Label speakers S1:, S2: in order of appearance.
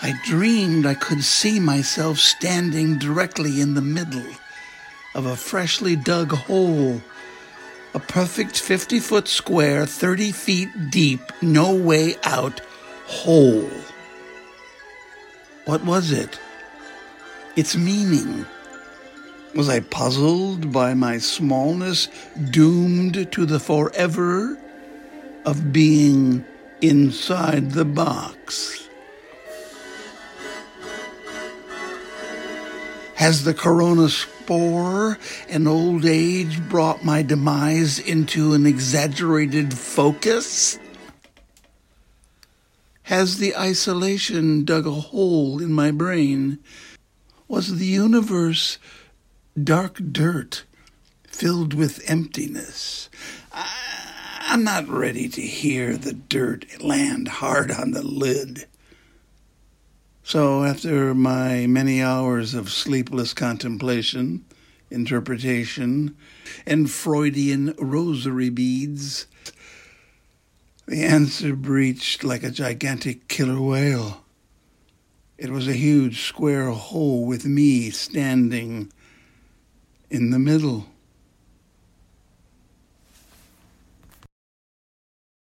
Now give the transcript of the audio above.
S1: I dreamed I could see myself standing directly in the middle of a freshly dug hole, a perfect 50-foot square, 30 feet deep, no way out hole. What was it? Its meaning? Was I puzzled by my smallness, doomed to the forever of being inside the box? Has the corona spore and old age brought my demise into an exaggerated focus? Has the isolation dug a hole in my brain? Was the universe dark dirt filled with emptiness? I'm not ready to hear the dirt land hard on the lid. So after my many hours of sleepless contemplation, interpretation, and Freudian rosary beads, the answer breached like a gigantic killer whale. It was a huge square hole with me standing in the middle.